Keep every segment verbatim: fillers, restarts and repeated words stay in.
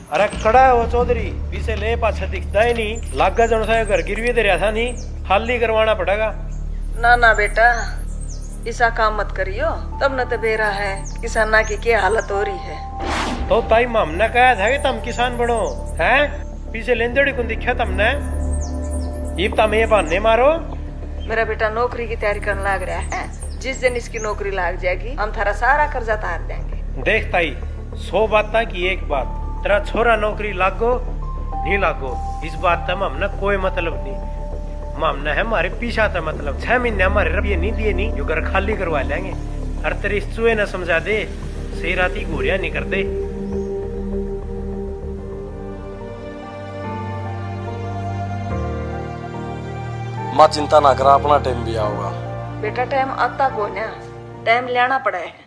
अरे कड़ा है वो चौधरी, पीछे ले पाछा दिखता ही नहीं। लागा जन सा घर गिरवी दे रहा था नहीं, खाली करवाना पड़ेगा। ना ना बेटा, ऐसा काम मत करियो, तब न तो बेरा है किसाना की क्या हालत हो रही है। तो ताई हमने कहा था कि तुम किसान बनो हैं, पीछे लेंदड़ी को दिखा तुमने, ये तुम ये बहाने मारो। मेरा बेटा नौकरी की तैयारी करने लग रहा है, जिस दिन इसकी नौकरी लग जाएगी हम थारा सारा कर्जा तार देंगे। देख ताई, सौ बात की एक बात, तेरा छोरा नौकरी लागो नहीं लागो इस बात तक हमने कोई मतलब नहीं। हमने है हमारे पीछा था मतलब, छह महीने हमारे रुपये नहीं दिए नहीं, जो घर खाली करवा लेंगे। हर तेरे चूहे न समझा दे, सही राती घोड़िया नहीं कर दे। माँ चिंता ना करा, अपना टाइम भी आऊंगा। बेटा टाइम आता को ना, टाइम लेना पड़ा है।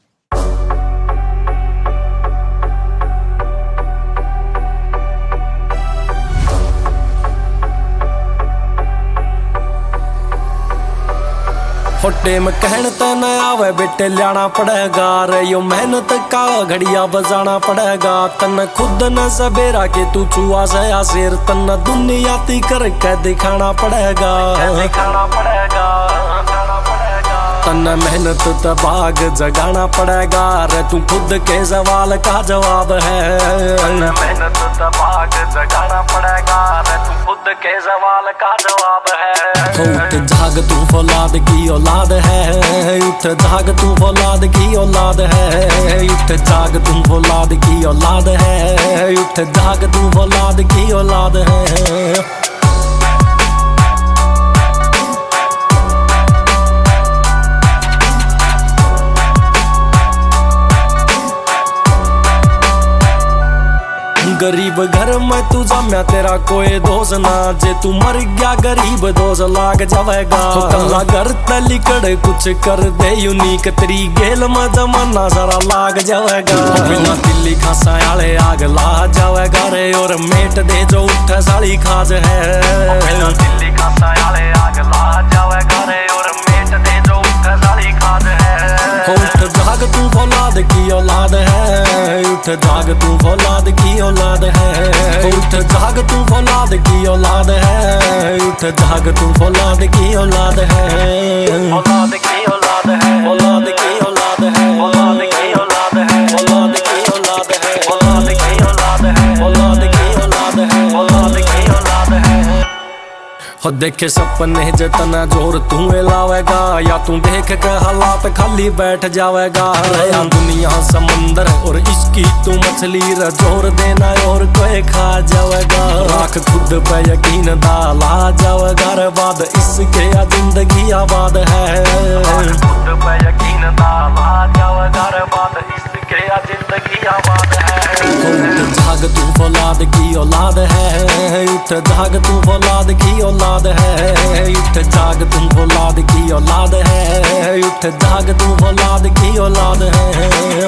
टेम कहन त न आवे बेटे, लियाना पड़ेगा रे यो मेहनत का घड़िया बजाना पड़ेगा। तन खुद न सबेरा के तू चुआ से या शेर, तन दुनिया ती करके दिखाना पड़ेगा, दिखाना पड़ेगा। तन मेहनत त भाग जगाना पड़ेगा रे, तू खुद के सवाल का जवाब है। तन मेहनत त भाग जगाना पड़ेगा रे, तू खुद के सवाल का जवाब है। उठ जाग तू फौलाद की औलाद है, उठ जाग तू फौलाद की औलाद है, उठ जाग तू फौलाद की औलाद है, उठ जाग तू फौलाद की औलाद है। गरीब घर में तू जम्या तेरा कोई दोष ना, जे तू मर गया गरीब दोष लाग जावेगा। कल्ला घर तलिकड़ कुछ कर दे यूनिक, तेरी गेल में जमाना सारा लाग जावेगा। बिना दिल्ली खासा आले आग ला जावेगा रे, और मेट दे जो उठ साली खाज है। बिना दिल्ली खासा आले आग ला जावेगा रे, और मेट दे जो उठ साली खाज है। उठ जाग तू फौलाद की औलाद है, उठ जाग तू फौलाद की औलाद है, उठ जाग तू फौलाद की औलाद है, उठ जाग तू फौलाद की औलाद है। औलाद की औलाद है, औलाद की औलाद है, औलाद की औलाद है, औलाद की औलाद है, औलाद की औलाद है, औलाद की औलाद है, औलाद की औलाद है। हो देखे सपने जितना जोर तू लावेगा, या तू देख के हालात खाली बैठ जावेगा। रहा दुनिया समंदर और इसकी तू मछली, रे जोर देना और कोई खा जावेगा। राख खुद पे यकीन डाला जावेगा रे, बाद इसके या जिंदगी आबाद है। खुद पे यकीन डाला जावेगा रे, बाद इसके या जिंदगी आबाद है। उठ जाग तू फौलाद की औलाद है, उठ जाग तू फौलाद की औलाद है, उठ जाग तू फौलाद की औलाद है, उठ जाग तू फौलाद की औलाद है।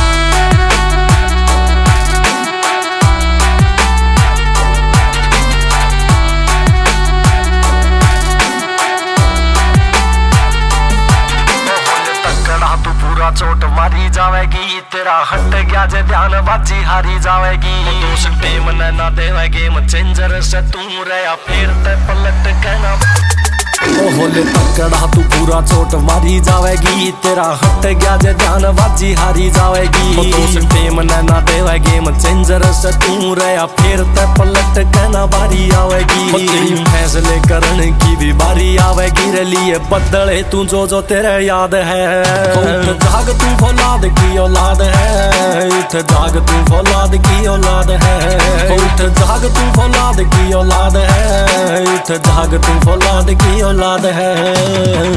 चोट मारी जावेगी, तेरा हट गया जे ध्यान बाजी हारी जावेगी। दोष टेम न ना देवे गेम चेंजर से तू रहा, फिर ते पलट कहना। होले तकड़ा तू पूरा चोट मारी जावेगी, तेरा हट गया जे ध्यान बाजी हारी जावेगी। दोष टेम न ना देवे गेम चेंजर से तू रहा, फिर ते पलट कहना बारी आवेगी। तेरी फैसले करने की भी बारी आवेगी रे, लिए बदले तू जो जो तेरे याद है। उठ जाग तू फौलाद की औलाद है, उठ जाग तू फौलाद की औलाद है, उठ जाग तू फौलाद की औलाद है, उठ जाग तू फौलाद की औलाद है।